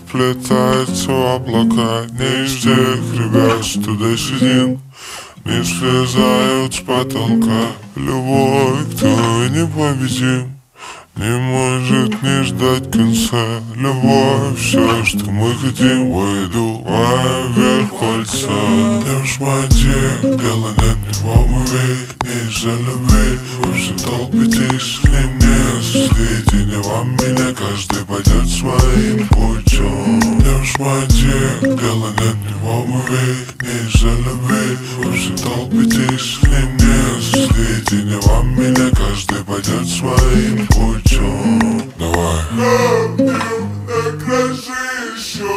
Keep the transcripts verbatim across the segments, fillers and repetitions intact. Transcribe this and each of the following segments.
вплетается в облака. Не из тех ребят, что до седин не слезают с потолка. Любой, кто непобедим, не может не ждать конца. Любовь, все, что мы хотим, выдувая вверх кольца. Не в шмате, дело нет ни в обуви, не из-за любви. Вы все толпитесь, к ним не следите, не вам меня, каждый пойдет своим путем. Не в шмате, дело нет ни в обуви, не из-за любви. Вы все толпитесь, к ним не следите, не вам меня, каждый пойдет своим путем. Давай. Камнем накажи еще.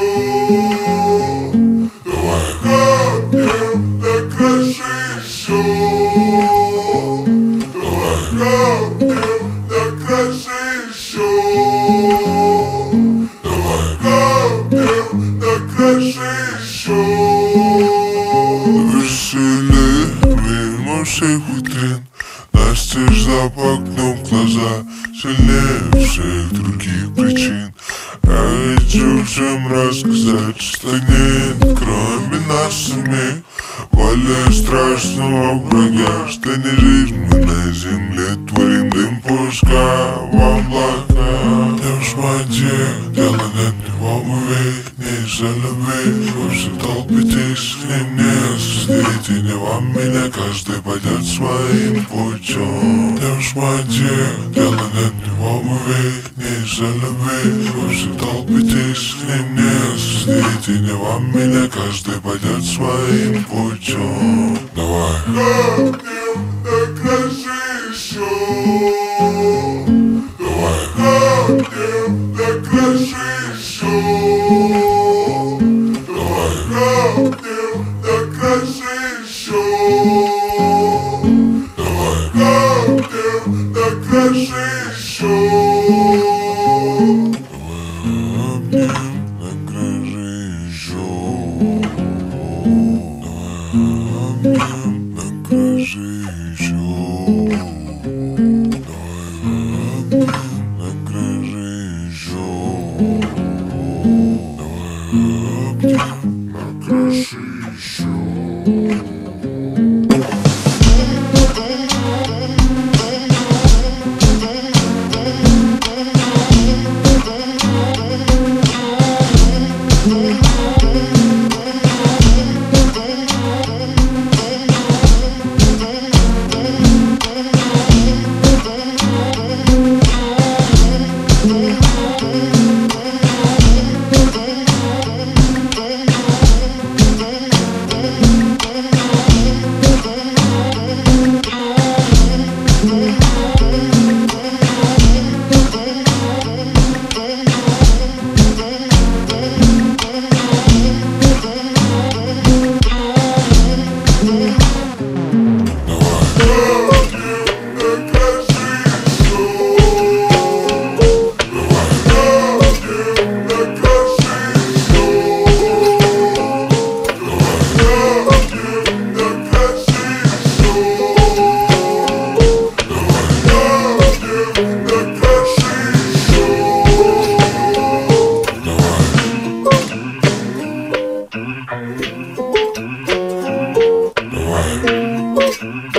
Давай. Камнем накажи еще. Давай. Камнем накажи еще. Давай. Камнем накажи еще. Веселье мимо всех витрин, настежь за окном глаза, сильнее всех других причин. Я хочу всем рассказать, что нет, кроме нас самих, более страшного врага, что не жизнь мы на земле творим, дым пуска в облака. Не в шмате, дело нет ни в обуви, не из-за любви. Вы все толпитесь, к ним не следите, не вам меня, каждый пойдет своим путем. Не в шмате, дело нет ни в обуви, не из-за любви. Вы все толпитесь, к ним не следите, не вам меня, каждый пойдет своим путем. Давай. Камнем накажи еще. Давай. Камнем накажи еще. Давай. Камнем накажи еще. Давай. Камнем накажи еще. Давай.